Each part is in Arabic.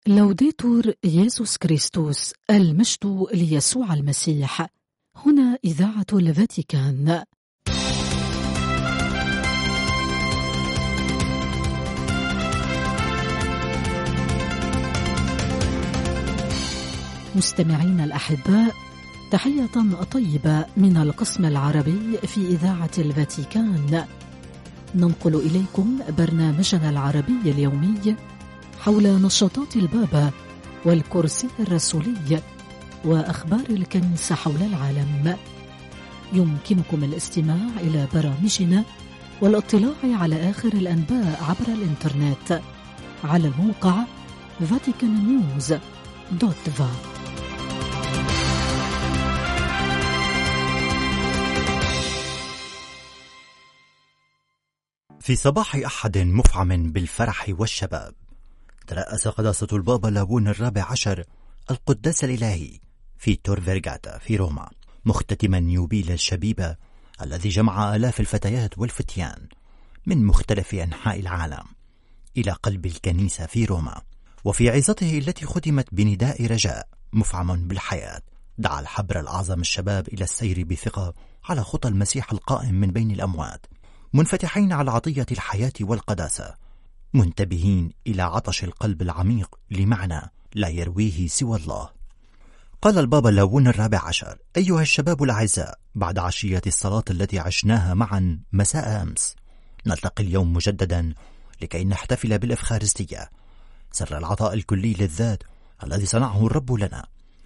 لوديتور يسوع كريستوس، المجد ليسوع المسيح. هنا إذاعة الفاتيكان. مستمعين الأحباء، تحية طيبة من القسم العربي في إذاعة الفاتيكان. ننقل إليكم برنامجنا العربي اليومي حول نشاطات البابا والكرسي الرسولي وأخبار الكنيسة حول العالم. يمكنكم الاستماع إلى برامجنا والاطلاع على آخر الأنباء عبر الإنترنت على الموقع vaticannews.va. في صباح أحد مفعم بالفرح والشباب، ترأس قداسة البابا لاوون الرابع عشر القداس الإلهي في تور فيرغاتا في روما، مختتما يوبيل الشبيبة الذي جمع آلاف الفتيات والفتيان من مختلف أنحاء العالم إلى قلب الكنيسة في روما. وفي عظته التي ختمت بنداء رجاء مفعم بالحياة، دعا الحبر الأعظم الشباب إلى السير بثقة على خطى المسيح القائم من بين الأموات، منفتحين على عطية الحياة والقداسة، منتبهين إلى عطش القلب العميق لمعنى لا يرويه سوى الله. قال البابا لاوون الرابع عشر: أيها الشباب الأعزاء، بعد عشية الصلاة التي عشناها معا مساء أمس، نلتقي اليوم مجددا لكي نحتفل بالإفخارستية، سر العطاء الكلي للذات الذي صنعه الرب لنا.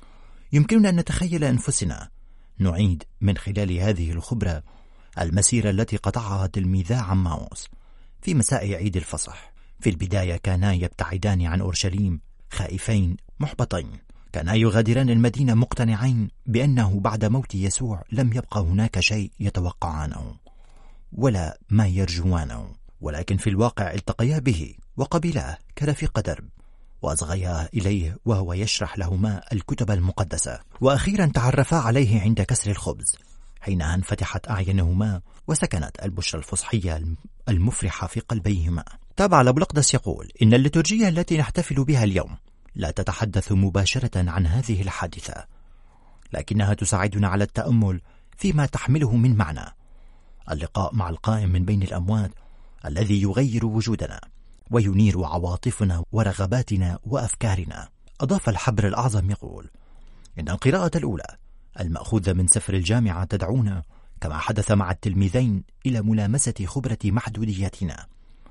يمكننا أن نتخيل أنفسنا نعيد من خلال هذه الخبرة المسيرة التي قطعها تلميذا عماوس في مساء عيد الفصح. في البداية كانا يبتعدان عن أورشليم خائفين محبطين، كانا يغادران المدينة مقتنعين بأنه بعد موت يسوع لم يبقى هناك شيء يتوقعانه ولا ما يرجوانه، ولكن في الواقع التقيا به وقبلاه كرفيق درب، وأصغيا إليه وهو يشرح لهما الكتب المقدسة، وأخيرا تعرفا عليه عند كسر الخبز، حينها انفتحت أعينهما وسكنت البشرى الفصحية المفرحة في قلبيهما. تابع الأب الأقدس يقول: إن الليتورجية التي نحتفل بها اليوم لا تتحدث مباشرة عن هذه الحادثة، لكنها تساعدنا على التأمل فيما تحمله من معنى، اللقاء مع القائم من بين الأموات الذي يغير وجودنا وينير عواطفنا ورغباتنا وأفكارنا. أضاف الحبر الأعظم يقول: إن القراءة الأولى المأخوذة من سفر الجامعة تدعونا كما حدث مع التلميذين إلى ملامسة خبرة محدودياتنا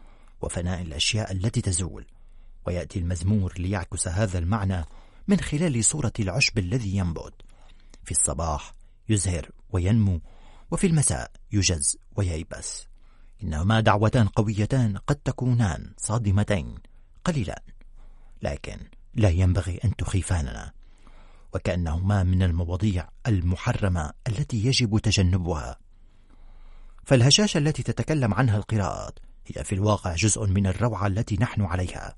وفناء الأشياء التي تزول، ويأتي المزمور ليعكس هذا المعنى من خلال صورة العشب الذي ينبت في الصباح يزهر وينمو، وفي المساء يجز وييبس. إنهما دعوتان قويتان قد تكونان صادمتين قليلا، لكن لا ينبغي أن تخيفاننا، وكأنهما من المواضيع المحرمة التي يجب تجنبها. فالهشاشة التي تتكلم عنها القراءات هي في الواقع جزء من الروعة التي نحن عليها.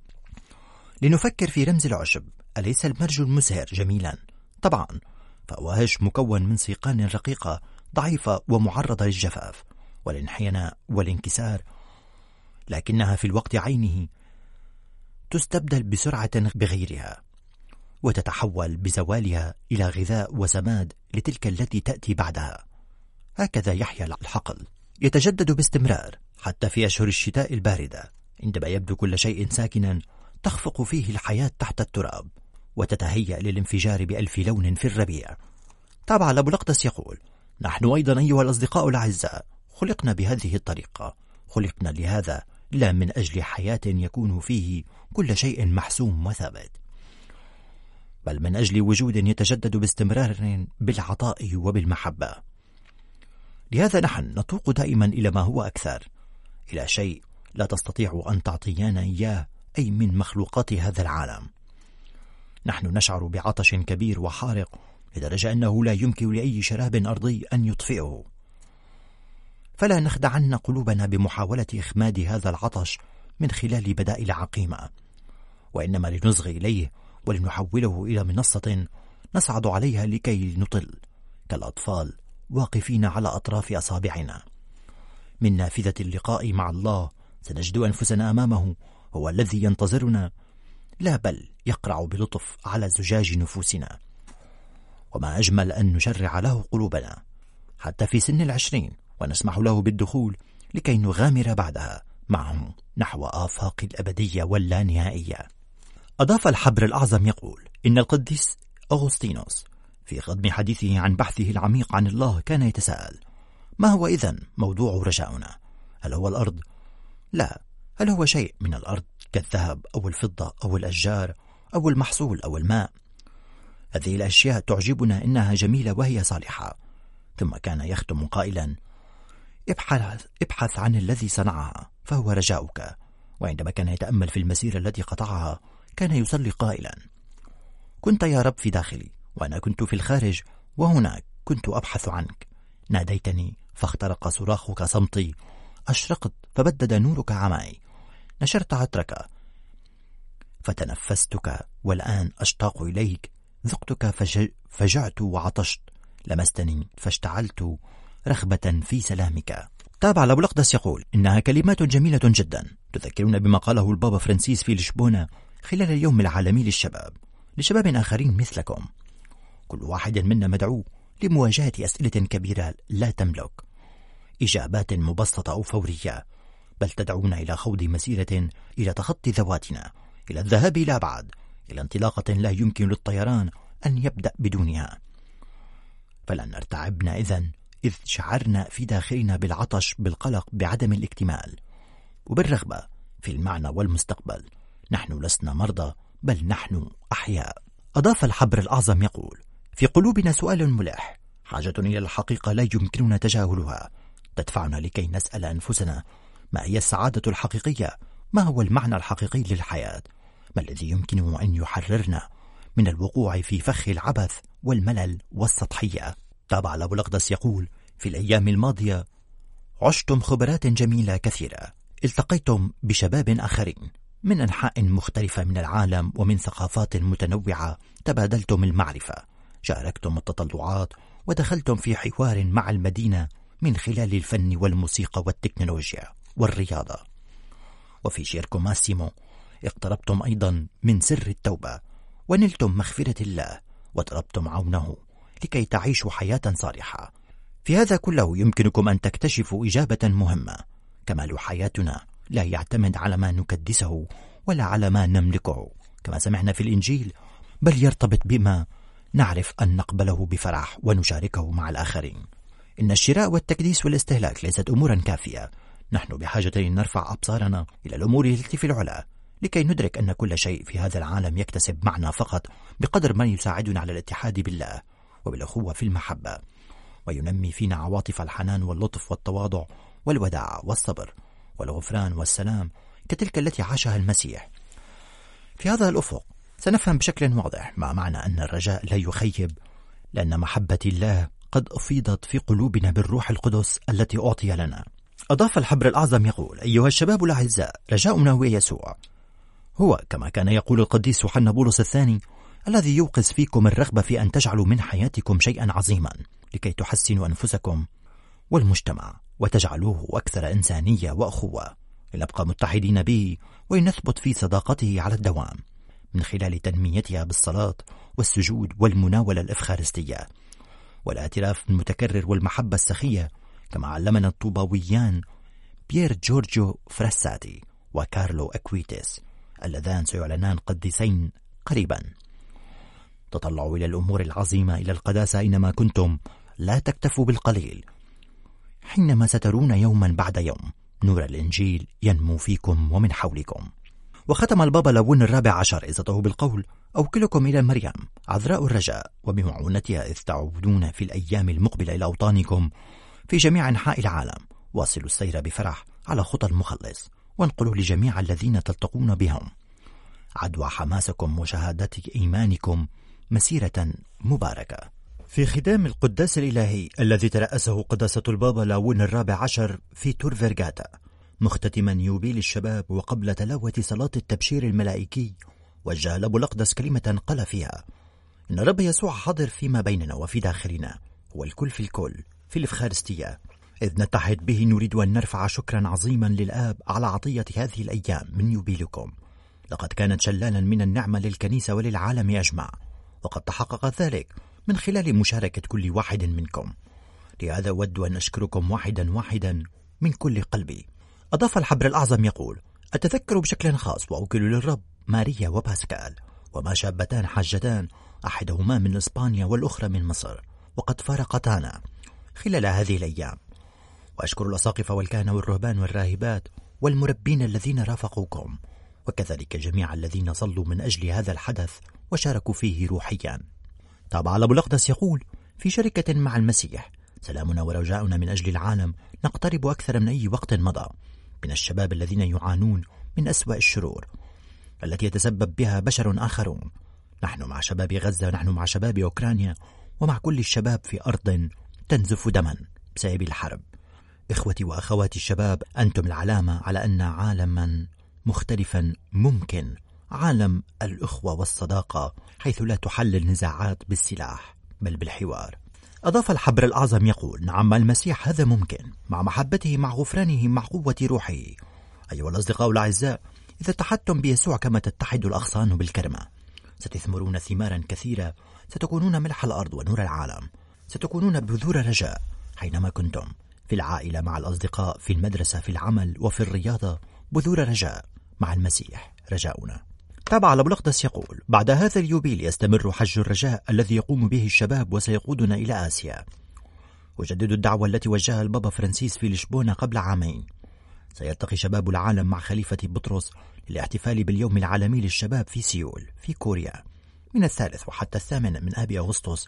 لنفكر في رمز العشب، أليس المرج المزهر جميلا؟ طبعا، فهو هش مكون من سيقان رقيقة ضعيفة ومعرضة للجفاف والانحناء والانكسار، لكنها في الوقت عينه تستبدل بسرعة بغيرها، وتتحول بزوالها إلى غذاء وسماد لتلك التي تأتي بعدها. هكذا يحيا الحقل، يتجدد باستمرار حتى في أشهر الشتاء الباردة، عندما يبدو كل شيء ساكنا تخفق فيه الحياة تحت التراب وتتهيأ للانفجار بألف لون في الربيع. تابع الأب الأقدس يقول: نحن أيضا أيها الأصدقاء الأعزاء خلقنا بهذه الطريقة، خلقنا لهذا، لا من أجل حياة يكون فيه كل شيء محسوم وثابت، بل من أجل وجود يتجدد باستمرار بالعطاء وبالمحبة. لهذا نحن نتوق دائما إلى ما هو أكثر، إلى شيء لا تستطيع أن تعطينا إياه أي من مخلوقات هذا العالم. نحن نشعر بعطش كبير وحارق لدرجة أنه لا يمكن لأي شراب أرضي أن يطفئه، فلا نخدعن قلوبنا بمحاولة إخماد هذا العطش من خلال بدائل عقيمة، وإنما لنصغي إليه ولنحوله إلى منصة نصعد عليها لكي نطل كالأطفال واقفين على أطراف أصابعنا. من نافذة اللقاء مع الله سنجد أنفسنا أمامه، هو الذي ينتظرنا، لا بل يقرع بلطف على زجاج نفوسنا. وما أجمل أن نشرع له قلوبنا حتى في سن 20 ونسمح له بالدخول لكي نغامر بعدها معه نحو آفاق الأبدية واللانهائية. أضاف الحبر الأعظم يقول إن القديس أغسطينوس في خضم حديثه عن بحثه العميق عن الله كان يتساءل: ما هو إذن موضوع رجاؤنا؟ هل هو الأرض؟ لا. هل هو شيء من الأرض كالذهب أو الفضة أو الأشجار أو المحصول أو الماء؟ هذه الأشياء تعجبنا إنها جميلة وهي صالحة. ثم كان يختم قائلا: ابحث عن الذي صنعها فهو رجاؤك. وعندما كان يتأمل في المسيرة التي قطعها كان يصلي قائلا: كنت يا رب في داخلي وأنا كنت في الخارج، وهناك كنت أبحث عنك. ناديتني فاخترق صراخك صمتي، أشرقت فبدد نورك عماي، نشرت عطرك فتنفستك، والآن أشتاق إليك. ذقتك فجعت وعطشت، لمستني فاشتعلت رغبة في سلامك. تابع أبو الأقدس يقول إنها كلمات جميلة جدا تذكرنا بما قاله البابا فرانسيس في لشبونة خلال اليوم العالمي لشباب آخرين مثلكم. كل واحد منا مدعو لمواجهة أسئلة كبيرة لا تملك إجابات مبسطة أو فورية، بل تدعونا إلى خوض مسيرة، إلى تخطي ذواتنا، إلى الذهاب إلى أبعد، إلى انطلاقة لا يمكن للطيران أن يبدأ بدونها. فلن نرتعبنا إذ شعرنا في داخلنا بالعطش، بالقلق، بعدم الاكتمال وبالرغبة في المعنى والمستقبل. نحن لسنا مرضى، بل نحن أحياء. أضاف الحبر الأعظم يقول: في قلوبنا سؤال ملح، حاجة إلى الحقيقة لا يمكننا تجاهلها، تدفعنا لكي نسأل أنفسنا: ما هي السعادة الحقيقية؟ ما هو المعنى الحقيقي للحياة؟ ما الذي يمكن أن يحررنا من الوقوع في فخ العبث والملل والسطحية؟ تابع أبو الأقدس يقول: في الأيام الماضية عشتم خبرات جميلة كثيرة، التقيتم بشباب آخرين من أنحاء مختلفة من العالم ومن ثقافات متنوعة، تبادلتم المعرفة، شاركتم التطلعات، ودخلتم في حوار مع المدينة من خلال الفن والموسيقى والتكنولوجيا والرياضة. وفي شيركو ماسيمو اقتربتم أيضا من سر التوبة، ونلتم مغفرة الله، وطلبتم عونه لكي تعيشوا حياة صالحة. في هذا كله يمكنكم أن تكتشفوا إجابة مهمة: كمال حياتنا لا يعتمد على ما نكدسه ولا على ما نملكه كما سمعنا في الإنجيل، بل يرتبط بما نعرف أن نقبله بفرح ونشاركه مع الآخرين. إن الشراء والتكديس والاستهلاك ليست أمورا كافية. نحن بحاجة أن نرفع أبصارنا إلى الأمور التي في العلا، لكي ندرك أن كل شيء في هذا العالم يكتسب معنى فقط بقدر ما يساعدنا على الاتحاد بالله وبالأخوة في المحبة، وينمي فينا عواطف الحنان واللطف والتواضع والوداعة والصبر والغفران والسلام كتلك التي عاشها المسيح. في هذا الأفق سنفهم بشكل واضح ما معنى أن الرجاء لا يخيب، لأن محبة الله قد أفيضت في قلوبنا بالروح القدس التي أعطي لنا. أضاف الحبر الأعظم يقول: أيها الشباب الأعزاء، رجاؤنا هو يسوع، هو كما كان يقول القديس يوحنا بولس الثاني الذي يوقظ فيكم الرغبة في أن تجعلوا من حياتكم شيئا عظيما لكي تحسنوا أنفسكم والمجتمع وتجعلوه أكثر إنسانية وأخوة، لنبقى متحدين به ونثبت في صداقته على الدوام من خلال تنميتها بالصلاة والسجود والمناولة الإفخارستية والاعتراف المتكرر والمحبة السخية، كما علمنا الطوباويان بيير جورجيو فراساتي وكارلو أكويتس اللذان سيعلنان قديسين قريبا. تطلعوا إلى الأمور العظيمة، إلى القداسة أينما كنتم، لا تكتفوا بالقليل، حينما سترون يوما بعد يوم نور الإنجيل ينمو فيكم ومن حولكم. وختم البابا لابون الرابع عشر إذته بالقول: أوكلكم إلى مريم عذراء الرجاء، وبمعونتها إذ تعودون في الأيام المقبلة إلى أوطانكم في جميع أنحاء العالم، واصلوا السير بفرح على خطى المخلص، وانقلوا لجميع الذين تلتقون بهم عدوى حماسكم وشهادة إيمانكم مسيرة مباركة. في ختام القداس الإلهي الذي ترأسه قداسة البابا لاون الرابع عشر في تور فيرغاتا، مختتما يوبيل الشباب وقبل تلاوة صلاة التبشير الملائكي، وجه أبو الأقدس كلمة قال فيها: إن الرب يسوع حاضر فيما بيننا وفي داخلنا، هو الكل في الكل في الإفخارستية. إذ نتحد به نريد أن نرفع شكرا عظيما للآب على عطية هذه الأيام من يوبيلكم. لقد كانت شلالا من النعمة للكنيسة وللعالم أجمع، وقد تحقق ذلك من خلال مشاركة كل واحد منكم. لهذا أود أن أشكركم واحدا واحدا من كل قلبي. أضاف الحبر الأعظم يقول: أتذكر بشكل خاص وأوكل للرب ماريا وباسكال، وما شابتان حاجتان، أحدهما من إسبانيا والأخرى من مصر، وقد فارقتانا خلال هذه الأيام. وأشكر الأساقفة والكهنة والرهبان والراهبات والمربين الذين رافقوكم، وكذلك جميع الذين صلوا من أجل هذا الحدث وشاركوا فيه روحيا. تابع الأب الأقدس يقول: في شركة مع المسيح، سلامنا ورجاؤنا من أجل العالم نقترب أكثر من أي وقت مضى من الشباب الذين يعانون من أسوأ الشرور التي يتسبب بها بشر آخرون. نحن مع شباب غزة، نحن مع شباب أوكرانيا، ومع كل الشباب في أرض تنزف دما بسبب الحرب. إخوتي وأخواتي الشباب، أنتم العلامة على أن عالما مختلفا ممكن، عالم الأخوة والصداقة، حيث لا تحل النزاعات بالسلاح بل بالحوار. أضاف الحبر الأعظم يقول: نعم، المسيح هذا ممكن، مع محبته، مع غفرانه، مع قوة روحه. أيها الأصدقاء الأعزاء، إذا اتحدتم بيسوع كما تتحد الأغصان بالكرمة، ستثمرون ثمارا كثيرة، ستكونون ملح الأرض ونور العالم، ستكونون بذور رجاء حينما كنتم في العائلة، مع الأصدقاء، في المدرسة، في العمل وفي الرياضة. بذور رجاء مع المسيح رجاؤنا. تابع الأب الأقدس يقول: بعد هذا اليوبيل يستمر حج الرجاء الذي يقوم به الشباب وسيقودنا إلى آسيا. أجدد الدعوة التي وجهها البابا فرانسيس في لشبونة قبل عامين. سيلتقي شباب العالم مع خليفة بطرس للاحتفال باليوم العالمي للشباب في سيول في كوريا من 3 وحتى 8 من آب أغسطس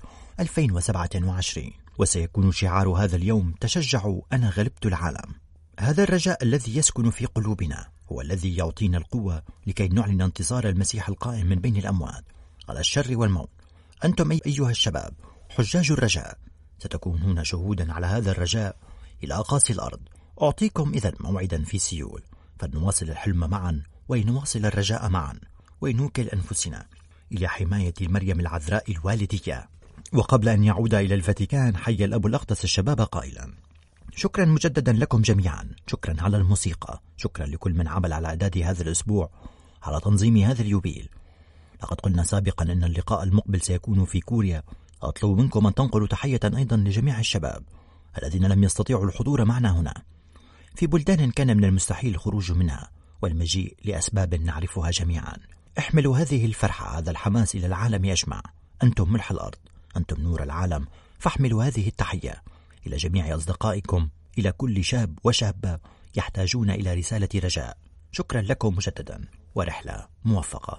2027، وسيكون شعار هذا اليوم: تشجعوا، أنا غلبت العالم. هذا الرجاء الذي يسكن في قلوبنا هو الذي يعطينا القوة لكي نعلن انتصار المسيح القائم من بين الأموات على الشر والموت. أنتم أيها الشباب حجاج الرجاء، ستكونون شهودا على هذا الرجاء إلى أقاصي الأرض. أعطيكم إذن موعدا في سيول، فلنواصل الحلم معا، ونواصل الرجاء معا، ونوكل أنفسنا إلى حماية مريم العذراء الوالدية. وقبل أن يعود إلى الفاتيكان، حي الأب الأقدس الشباب قائلا: شكرا مجددا لكم جميعا، شكرا على الموسيقى، شكرا لكل من عمل على إعداد هذا الأسبوع، على تنظيم هذا اليوبيل. لقد قلنا سابقا أن اللقاء المقبل سيكون في كوريا. أطلب منكم أن تنقلوا تحية أيضا لجميع الشباب الذين لم يستطيعوا الحضور معنا هنا، في بلدان كان من المستحيل الخروج منها والمجيء لأسباب نعرفها جميعا. احملوا هذه الفرحة، هذا الحماس إلى العالم يجمع. أنتم ملح الأرض، أنتم نور العالم، فاحملوا هذه التحية إلى جميع أصدقائكم، إلى كل شاب وشابة يحتاجون إلى رسالة رجاء. شكرا لكم مجددا، ورحلة موفقة.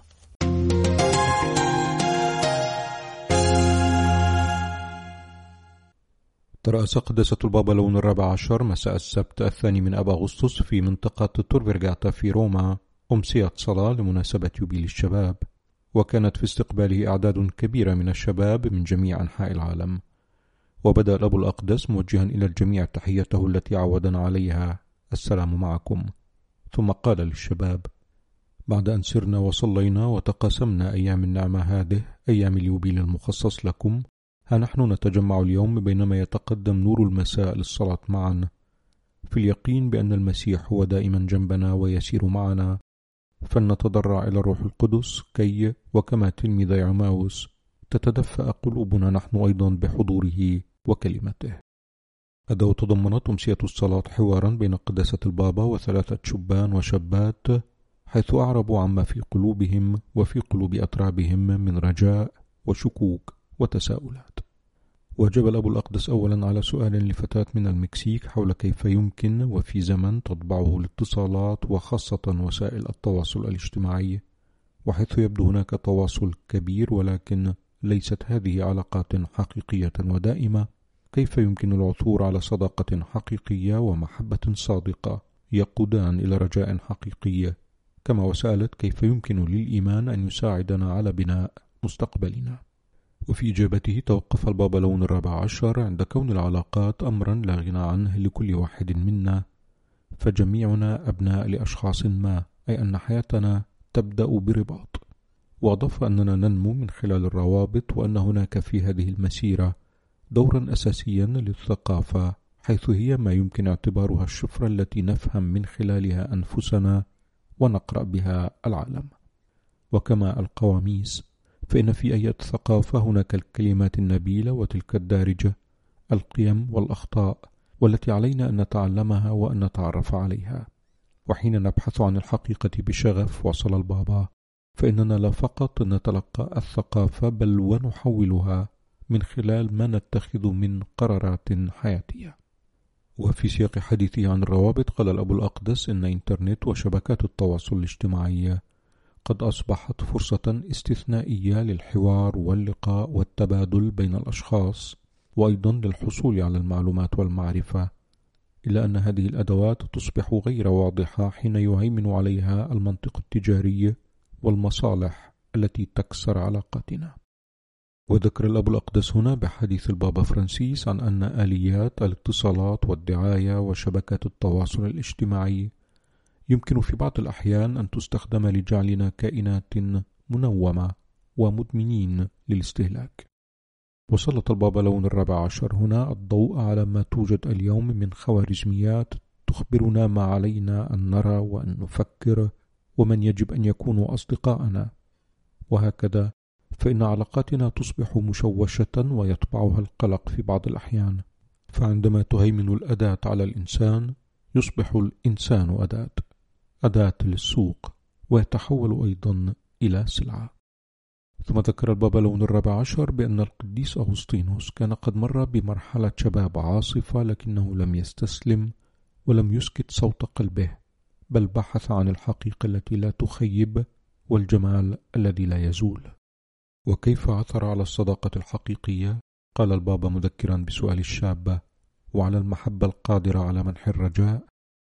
ترأس قداسة البابا لون 14 مساء السبت 2 أغسطس في منطقة تور فيرغاتا في روما أمسية صلاة لمناسبة يوبيل الشباب، وكانت في استقباله أعداد كبيرة من الشباب من جميع أنحاء العالم. وبدأ الأب الأقدس موجها إلى الجميع تحيته التي عودنا عليها: السلام معكم. ثم قال للشباب: بعد أن سرنا وصلينا وتقاسمنا أيام النعمة هذه، أيام اليوبيل المخصص لكم، ها نحن نتجمع اليوم بينما يتقدم نور المساء للصلاة معا، في اليقين بأن المسيح هو دائما جنبنا ويسير معنا، فلنتضرع إلى الروح القدس كي وكما تلميذ عماوس تتدفأ قلوبنا نحن أيضا بحضوره وكلمته. أدى تضمنت أمسية الصلاة حوارا بين قداسة البابا و3 شبان وشابات، حيث أعربوا عما في قلوبهم وفي قلوب أترابهم من رجاء وشكوك وتساؤلات. وجب الأب الأقدس أولا على سؤال لفتاة من المكسيك حول كيف يمكن وفي زمن تطبعه الاتصالات وخاصة وسائل التواصل الاجتماعي، وحيث يبدو هناك تواصل كبير ولكن ليست هذه علاقات حقيقية ودائمة، كيف يمكن العثور على صداقة حقيقية ومحبة صادقة يقودان إلى رجاء حقيقي، كما وسألت كيف يمكن للإيمان أن يساعدنا على بناء مستقبلنا. وفي إجابته توقف البابا لون 14 عند كون العلاقات أمرا لا غنى عنه لكل واحد منا، فجميعنا أبناء لأشخاص ما، أي أن حياتنا تبدأ برباط. وأضاف أننا ننمو من خلال الروابط، وأن هناك في هذه المسيرة دورا أساسيا للثقافة، حيث هي ما يمكن اعتبارها الشفرة التي نفهم من خلالها أنفسنا ونقرأ بها العالم. وكما القواميس، فإن في أي ثقافة هناك الكلمات النبيلة وتلك الدارجة، القيم والأخطاء، والتي علينا أن نتعلمها وأن نتعرف عليها. وحين نبحث عن الحقيقة بشغف، وصل البابا، فإننا لا فقط نتلقى الثقافة بل ونحولها من خلال ما نتخذ من قرارات حياتية. وفي سياق حديثه عن الروابط قال الأب الأقدس إن إنترنت وشبكات التواصل الاجتماعي قد أصبحت فرصة استثنائية للحوار واللقاء والتبادل بين الأشخاص، وأيضا للحصول على المعلومات والمعرفة، إلا أن هذه الأدوات تصبح غير واضحة حين يهيمن عليها المنطق التجاري والمصالح التي تكسر علاقاتنا. وذكر الأب الأقدس هنا بحديث البابا فرانسيس عن أن آليات الاتصالات والدعاية وشبكات التواصل الاجتماعي يمكن في بعض الأحيان أن تستخدم لجعلنا كائنات منومة ومدمنين للاستهلاك. وسلط البابا لون الرابع عشر هنا الضوء على ما توجد اليوم من خوارزميات تخبرنا ما علينا أن نرى وأن نفكر ومن يجب أن يكونوا أصدقاءنا، وهكذا فإن علاقاتنا تصبح مشوشة ويتبعها القلق في بعض الأحيان. فعندما تهيمن الأداة على الإنسان يصبح الإنسان أداة للسوق، ويتحول أيضا إلى سلعة. ثم ذكر البابا لون الرابع عشر بأن القديس أغسطينوس كان قد مر بمرحلة شباب عاصفة، لكنه لم يستسلم ولم يسكت صوت قلبه، بل بحث عن الحقيقة التي لا تخيب والجمال الذي لا يزول. وكيف عثر على الصداقة الحقيقية؟ قال البابا مذكرا بسؤال الشابة وعلى المحبة القادرة على منح الرجاء: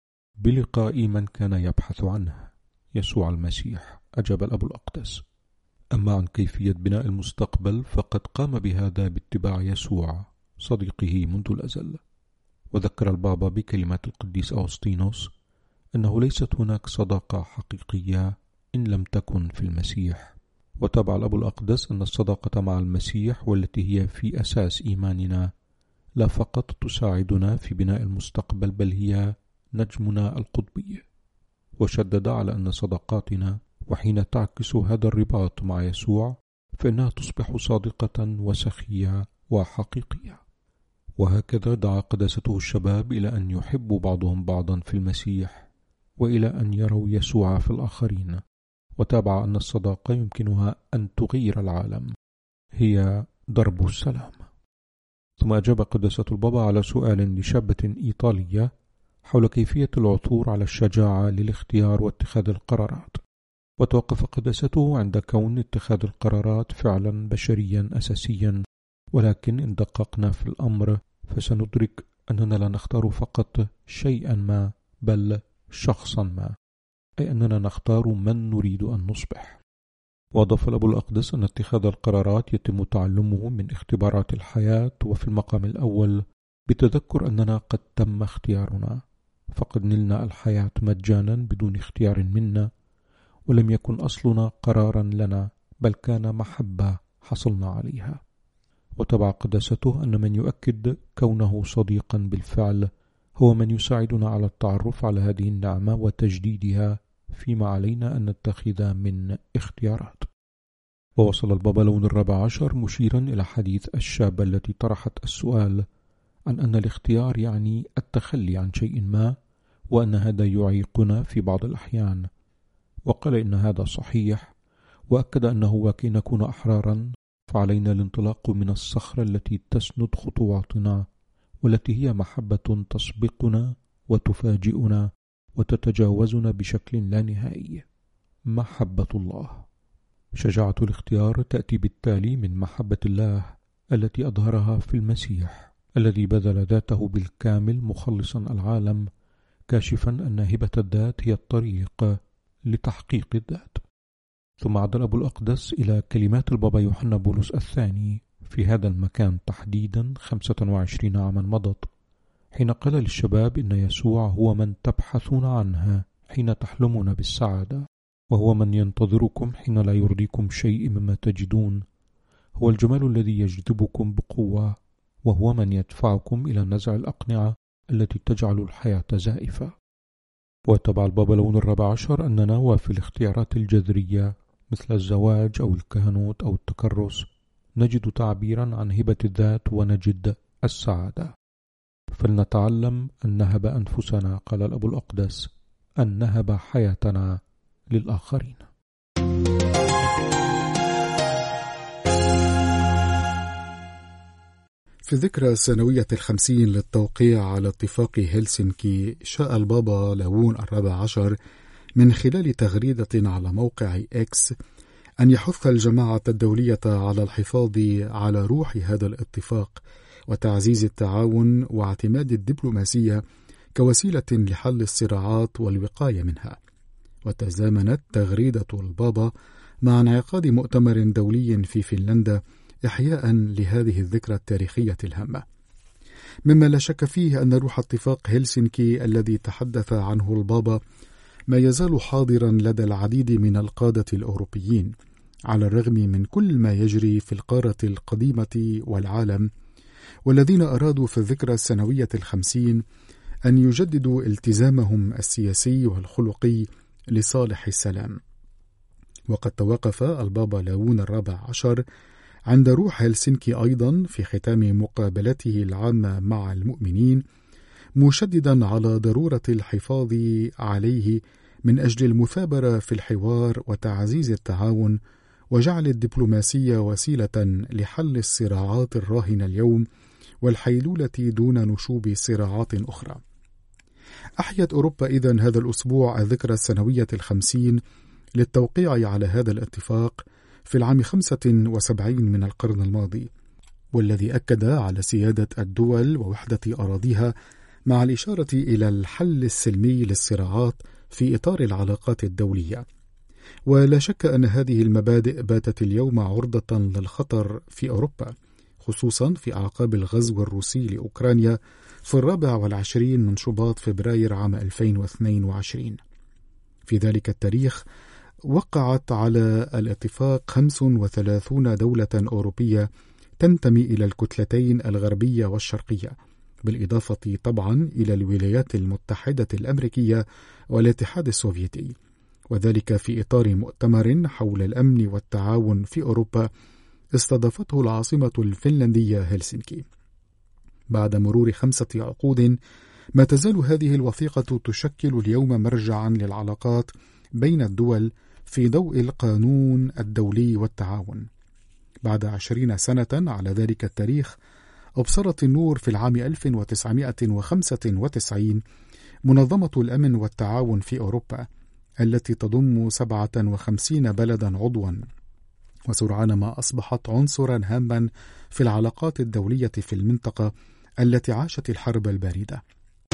بلقاء من كان يبحث عنه، يسوع المسيح. أجاب الأب الأقدس: أما عن كيفية بناء المستقبل فقد قام بهذا باتباع يسوع صديقه منذ الأزل. وذكر البابا بكلمات القديس أغسطينوس أنه ليست هناك صداقة حقيقية إن لم تكن في المسيح. وتابع الأب الأقدس أن الصداقة مع المسيح والتي هي في أساس إيماننا لا فقط تساعدنا في بناء المستقبل بل هي نجمنا القطبي. وشدد على أن صداقاتنا وحين تعكس هذا الرباط مع يسوع فإنها تصبح صادقة وسخية وحقيقية. وهكذا دعا قداسته الشباب إلى أن يحبوا بعضهم بعضا في المسيح وإلى أن يروا يسوع في الآخرين. وتابع أن الصداقة يمكنها أن تغير العالم، هي درب السلام. ثم أجاب قداسة البابا على سؤال لشابة إيطالية حول كيفية العثور على الشجاعة للاختيار واتخاذ القرارات. وتوقف قداسته عند كون اتخاذ القرارات فعلا بشريا أساسيا، ولكن إن دققنا في الأمر فسندرك أننا لا نختار فقط شيئا ما بل شخصا ما، أي أننا نختار من نريد أن نصبح. وأضاف الأب الأقدس أن اتخاذ القرارات يتم تعلمه من اختبارات الحياة، وفي المقام الأول بتذكر أننا قد تم اختيارنا، فقد نلنا الحياة مجانا بدون اختيار منا، ولم يكن أصلنا قرارا لنا بل كان محبة حصلنا عليها. وتبع قداسته أن من يؤكد كونه صديقا بالفعل هو من يساعدنا على التعرف على هذه النعمة وتجديدها فيما علينا أن نتخذ من اختيارات. ووصل البابا لون الرابع عشر مشيرا إلى حديث الشابة التي طرحت السؤال عن أن الاختيار يعني التخلي عن شيء ما، وأن هذا يعيقنا في بعض الأحيان. وقال إن هذا صحيح، وأكد أنه وكي نكون أحرارا فعلينا الانطلاق من الصخرة التي تسند خطواتنا، والتي هي محبة تسبقنا وتفاجئنا وتتجاوزنا بشكل لا نهائي، محبة الله. شجاعة الاختيار تأتي بالتالي من محبة الله التي أظهرها في المسيح الذي بذل ذاته بالكامل مخلصا العالم، كاشفا أن هبة الذات هي الطريق لتحقيق الذات. ثم عاد الأب الأقدس إلى كلمات البابا يوحنا بولس الثاني في هذا المكان تحديدا 25 عاما مضت، حين قال للشباب إن يسوع هو من تبحثون عنها حين تحلمون بالسعادة، وهو من ينتظركم حين لا يرضيكم شيء مما تجدون، هو الجمال الذي يجذبكم بقوة، وهو من يدفعكم إلى نزع الأقنعة التي تجعل الحياة زائفة. وتبع البابا لون الرابع عشر أننا وفي الاختيارات الجذرية مثل الزواج أو الكهنوت أو التكرس، نجد تعبيرا عن هبة الذات ونجد السعادة. فلنتعلم أن نهب أنفسنا، قال الأب الأقدس، أن نهب حياتنا للآخرين. في الذكرى السنوية 50 للتوقيع على اتفاق هلسنكي، شاء البابا لاوون ال14 من خلال تغريدة على موقع إكس أن يحث الجماعة الدولية على الحفاظ على روح هذا الاتفاق وتعزيز التعاون واعتماد الدبلوماسية كوسيلة لحل الصراعات والوقاية منها. وتزامنت تغريدة البابا مع انعقاد مؤتمر دولي في فنلندا إحياء لهذه الذكرى التاريخية الهامة، مما لا شك فيه أن روح اتفاق هلسنكي الذي تحدث عنه البابا ما يزال حاضرا لدى العديد من القادة الأوروبيين، على الرغم من كل ما يجري في القارة القديمة والعالم، والذين أرادوا في الذكرى السنوية 50 أن يجددوا التزامهم السياسي والخلقي لصالح السلام. وقد توقف البابا لاوون ال14 عند روح هلسنكي أيضا في ختام مقابلته العامة مع المؤمنين، مشددا على ضرورة الحفاظ عليه من أجل المثابرة في الحوار وتعزيز التعاون وجعل الدبلوماسية وسيلة لحل الصراعات الراهنة اليوم والحيلولة دون نشوب صراعات أخرى. أحيت أوروبا إذن هذا الأسبوع الذكرى السنوية 50 للتوقيع على هذا الاتفاق في العام 75 من القرن الماضي، والذي أكد على سيادة الدول ووحدة أراضيها مع الإشارة إلى الحل السلمي للصراعات في إطار العلاقات الدولية. ولا شك أن هذه المبادئ باتت اليوم عرضة للخطر في أوروبا، خصوصا في أعقاب الغزو الروسي لأوكرانيا في 24 من شباط فبراير عام 2022. في ذلك التاريخ وقعت على الاتفاق 35 دولة أوروبية تنتمي إلى الكتلتين الغربية والشرقية، بالإضافة طبعا إلى الولايات المتحدة الأمريكية والاتحاد السوفيتي، وذلك في إطار مؤتمر حول الأمن والتعاون في أوروبا استضافته العاصمة الفنلندية هلسنكي. بعد مرور 5 عقود ما تزال هذه الوثيقة تشكل اليوم مرجعا للعلاقات بين الدول في ضوء القانون الدولي والتعاون. بعد 20 سنة على ذلك التاريخ، أبصرت النور في العام 1995 منظمة الأمن والتعاون في أوروبا التي تضم 57 بلدا عضوا، وسرعان ما أصبحت عنصرا هاما في العلاقات الدولية في المنطقة التي عاشت الحرب الباردة.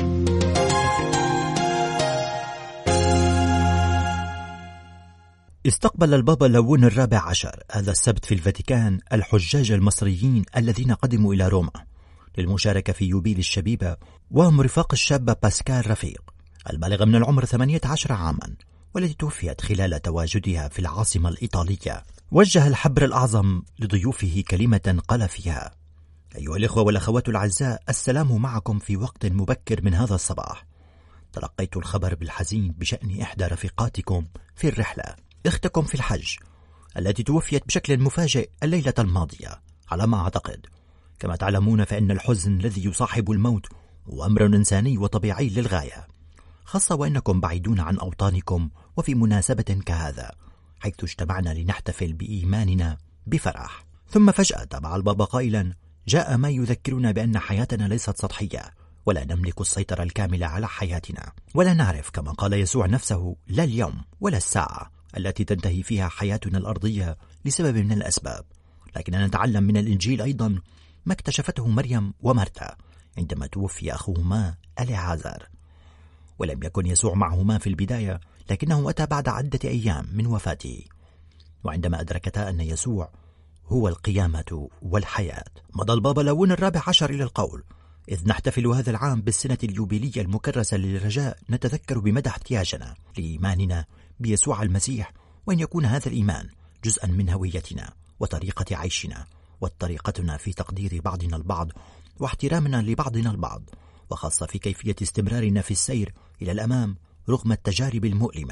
استقبل البابا لاوون ال14 هذا السبت في الفاتيكان الحجاج المصريين الذين قدموا إلى روما للمشاركة في يوبيل الشبيبة، وهم رفاق الشابة باسكال رفيق البالغة من العمر 18 عاما، والتي توفيت خلال تواجدها في العاصمة الإيطالية. وجه الحبر الأعظم لضيوفه كلمة قال فيها: أيها الإخوة والأخوات الأعزاء، السلام معكم في وقت مبكر من هذا الصباح. تلقيت الخبر بالحزين بشأن إحدى رفيقاتكم في الرحلة، اختكم في الحج، التي توفيت بشكل مفاجئ الليلة الماضية على ما أعتقد. كما تعلمون فإن الحزن الذي يصاحب الموت هو أمر إنساني وطبيعي للغاية، خاصة وإنكم بعيدون عن أوطانكم وفي مناسبة كهذا، حيث اجتمعنا لنحتفل بإيماننا بفرح. ثم فجأة تابع البابا قائلا: جاء ما يذكرنا بأن حياتنا ليست سطحية، ولا نملك السيطرة الكاملة على حياتنا، ولا نعرف كما قال يسوع نفسه لا اليوم ولا الساعة التي تنتهي فيها حياتنا الأرضية لسبب من الأسباب. لكننا نتعلم من الإنجيل أيضا ما اكتشفته مريم ومرتا عندما توفي أخوهما اليعازر، ولم يكن يسوع معهما في البداية، لكنه أتى بعد عدة أيام من وفاته. وعندما أدركتا أن يسوع هو القيامة والحياة، مضى البابا لاوون ال14 إلى القول: إذ نحتفل هذا العام بالسنة اليوبيلية المكرسة للرجاء، نتذكر بمدى احتياجنا لإيماننا بيسوع المسيح، وأن يكون هذا الإيمان جزءا من هويتنا وطريقة عيشنا وطريقتنا في تقدير بعضنا البعض واحترامنا لبعضنا البعض، وخاصة في كيفية استمرارنا في السير إلى الأمام رغم التجارب المؤلمة.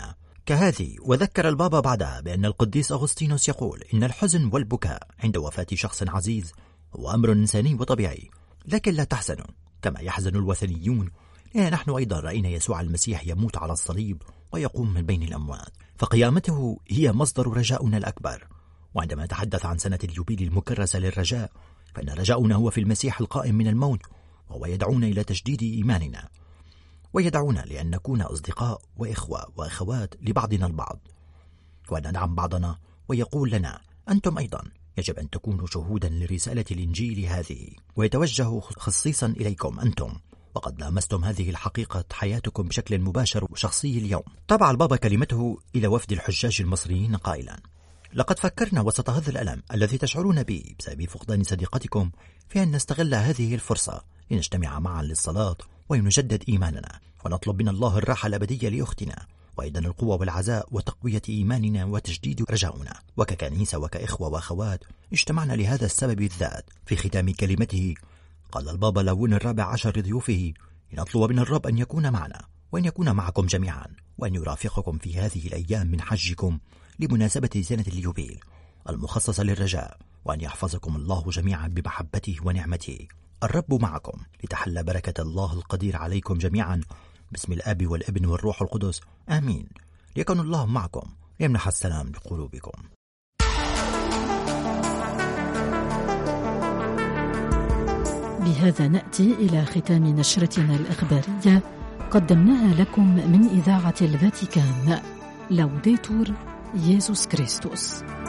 كهذه. وذكر البابا بعدها بأن القديس أغسطينوس يقول إن الحزن والبكاء عند وفاة شخص عزيز هو أمر إنساني وطبيعي، لكن لا تحزنوا كما يحزن الوثنيون، لأن نحن أيضا رأينا يسوع المسيح يموت على الصليب ويقوم من بين الأموات، فقيامته هي مصدر رجاؤنا الأكبر. وعندما نتحدث عن سنة اليوبيل المكرسة للرجاء، فإن رجاؤنا هو في المسيح القائم من الموت، وهو يدعونا إلى تجديد إيماننا، ويدعونا لأن نكون أصدقاء وإخوة وأخوات لبعضنا البعض، وأن ندعم بعضنا، ويقول لنا أنتم أيضا يجب أن تكونوا شهودا لرسالة الإنجيل هذه، ويتوجه خصيصا إليكم أنتم، وقد لامستم هذه الحقيقة حياتكم بشكل مباشر وشخصي اليوم. تابع البابا كلمته إلى وفد الحجاج المصريين قائلا: لقد فكرنا وسط هذا الألم الذي تشعرون به بسبب فقدان صديقتكم في أن نستغل هذه الفرصة لنجتمع معا للصلاة ونجدد إيماننا، ونطلب من الله الراحة الأبدية لأختنا، وأيضا القوة والعزاء وتقوية إيماننا وتجديد رجاؤنا. وككنيسة وكإخوة وأخوات اجتمعنا لهذا السبب بالذات. في ختام كلمته قال البابا لاوون الرابع عشر لضيوفه: لنطلب من الرب أن يكون معنا وأن يكون معكم جميعا، وأن يرافقكم في هذه الأيام من حجكم لمناسبة سنة اليوبيل المخصصة للرجاء، وأن يحفظكم الله جميعا بمحبته ونعمته. الرب معكم، لتحل بركة الله القدير عليكم جميعا، باسم الآب والابن والروح القدس، آمين. ليكن الله معكم، ليمنح السلام لقلوبكم. بهذا نأتي إلى ختام نشرتنا الإخبارية قدمناها لكم من إذاعة الفاتيكان. لوديتور يسوع كريستوس.